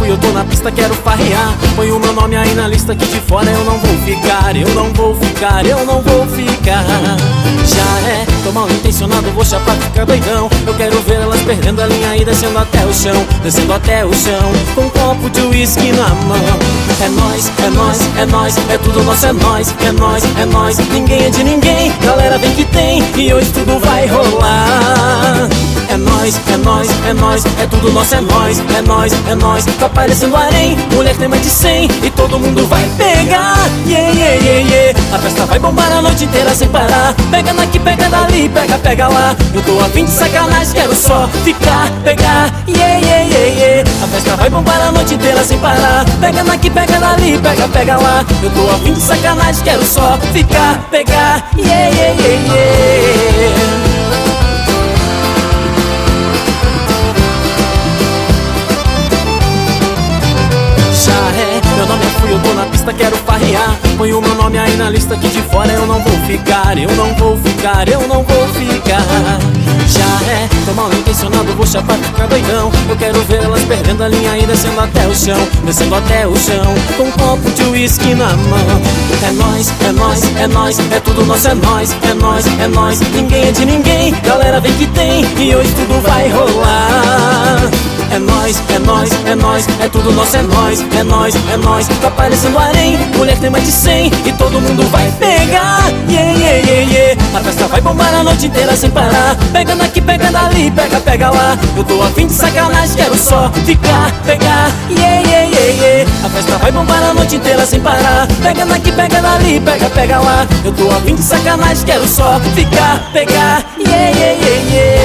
fui, eu tô na pista, quero farrear. Põe o meu nome aí na lista, que de fora eu não vou ficar. Eu não vou ficar, eu não vou ficar. Já é, tô mal intencionado, vou chapar, ficar doidão. Eu quero ver elas perdendo a linha e descendo até o chão. Descendo até o chão, com um copo de uísque na mão. É nóis, é nóis, é nóis, é tudo nosso, é nóis, é nóis, é nóis. Ninguém é de ninguém, galera vem que tem, e hoje tudo vai rolar. É nóis, é nóis, é nóis, é tudo nosso, é nóis, é nóis, é nóis. Tá parecendo harém, mulher tem mais de 100 e todo mundo vai pegar. Yeah, yeah, yeah, yeah. A festa vai bombar a noite inteira sem parar. Pega daqui, pega dali, pega, pega lá. Eu tô a fim de sacanagem, quero só ficar, pegar. Yeah, yeah, yeah, yeah. A festa vai bombar a noite inteira sem parar. Pega daqui, pega dali, pega, pega lá. Eu tô a fim de sacanagem, quero só ficar, pegar. Yeah, yeah, yeah, yeah. Meu nome é Fui, eu tô na pista, quero farrear. Põe o meu nome aí na lista, que de fora eu não vou ficar. Eu não vou ficar, eu não vou ficar. Já é, tô mal intencionado, vou chapar, ficar doidão. Eu quero ver elas perdendo a linha e descendo até o chão. Descendo até o chão, com um copo de uísque na mão. É nóis, é nóis, é nóis, é tudo nosso, é nóis, é nóis, é nóis. Ninguém é de ninguém, galera vem que tem, e hoje tudo vai rolar. É nóis, é nóis, é nóis, é tudo nosso, é nóis, é nóis, é nóis. Tá parecendo harém, mulher tem mais de 100 e todo mundo vai pegar. Yeah, yeah, yeah, yeah. A festa vai bombar a noite inteira sem parar. Pega daqui, pega dali, pega, pega lá. Eu tô a fim de sacanagem, quero só ficar, pegar. Yeah, yeah, yeah, yeah. A festa vai bombar a noite inteira sem parar. Pega daqui, pega dali, pega, pega lá. Eu tô a fim de sacanagem, quero só ficar, pegar. Yeah, yeah, yeah, yeah.